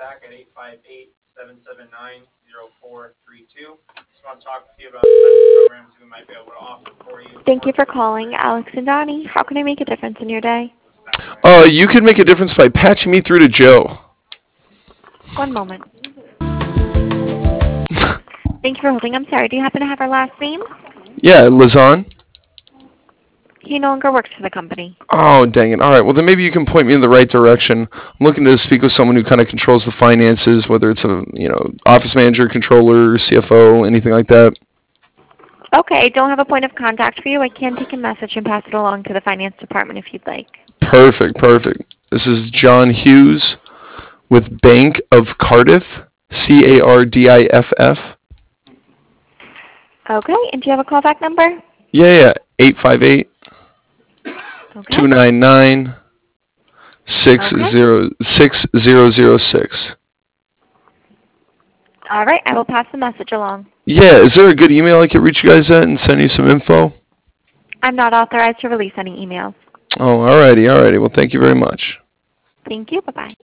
back at 858-779-0432. Just want to talk with you about the types of programs we might be able to offer for you. Thank you for calling Alex and Donnie. How can I make a difference in your day? You could make a difference by patching me through to Joe. One moment. Thank you for holding. I'm sorry. Do you happen to have our last name? Yeah, Lazan. He no longer works for the company. Oh, dang it. All right, well, then maybe you can point me in the right direction. I'm looking to speak with someone who kind of controls the finances, whether it's a, office manager, controller, CFO, anything like that. Okay, I don't have a point of contact for you. I can take a message and pass it along to the finance department if you'd like. Perfect. This is John Hughes with Bank of Cardiff, CARDIFF. Okay, and do you have a callback number? Yeah, 858 Okay. 299 6006. All right, I will pass the message along. Yeah, is there a good email I could reach you guys at and send you some info? I'm not authorized to release any emails. Oh, alrighty. Well, thank you very much. Thank you. Bye-bye.